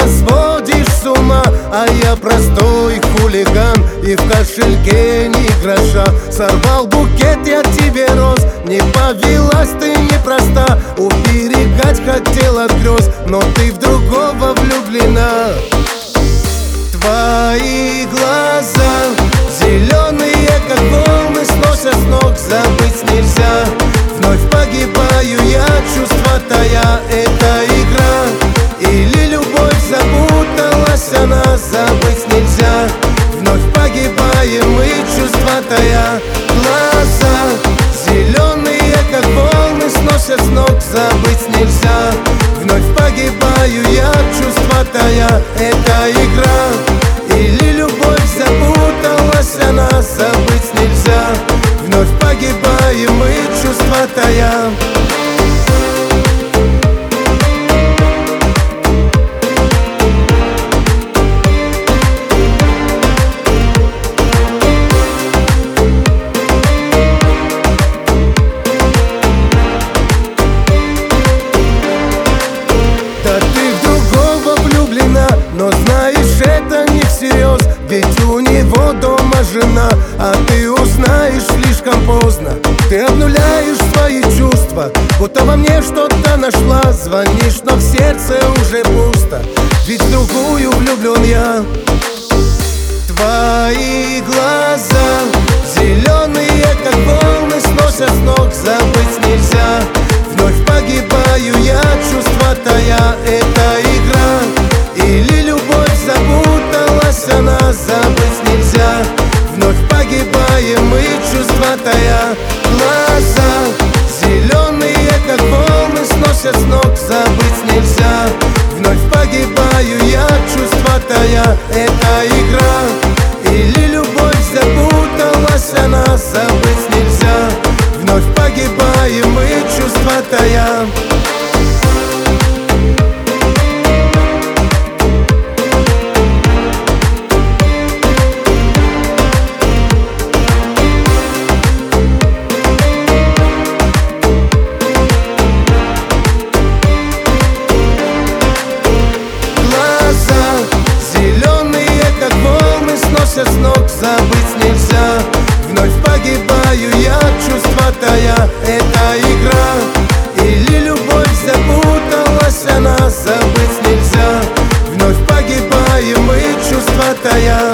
сводишь с ума, а я простой хулиган, и в кошельке ни гроша. Сорвал букет я тебе роз, не повелась ты непроста. Уберегать хотел от грез, но ты в другого влюблена. Твои глаза зеленые, как волны, сносят с ног, забыть нельзя. Вновь погибаю я, чувства тая, это игра или любовь, запуталась она, забыть нельзя. Вновь погибаем мы, чувства тая. Глаза зеленые, как волны, сносят с ног, забыть нельзя. Вновь погибаю я, чувства тая, это игра или любовь, запуталась она, забыть нельзя. Вновь погибаем мы, чувства тая. Но знаешь, это не всерьез, ведь у него дома жена. А ты узнаешь слишком поздно, ты обнуляешь свои чувства, будто во мне что-то нашла. Звонишь, но в сердце уже пусто, ведь в другую влюблен я. Твои глаза зеленые, как волны, сносят с ног, забыть нельзя. Вновь погибаю я, чувства тая, это игра или любовь, запуталась она, забыть нельзя. Вновь погибаем мы, чувства тая. Глаза зеленые, как волны, сносят с ног, забыть нельзя. Вновь погибаю я, чувства тая, это игра или любовь, запуталась она, забыть нельзя. Вновь погибаем мы, чувства тая. Сносят с ног, забыть нельзя. Вновь погибаю я, чувства тая, это игра или любовь, запуталась она, забыть нельзя. Вновь погибаем мы, чувства тая.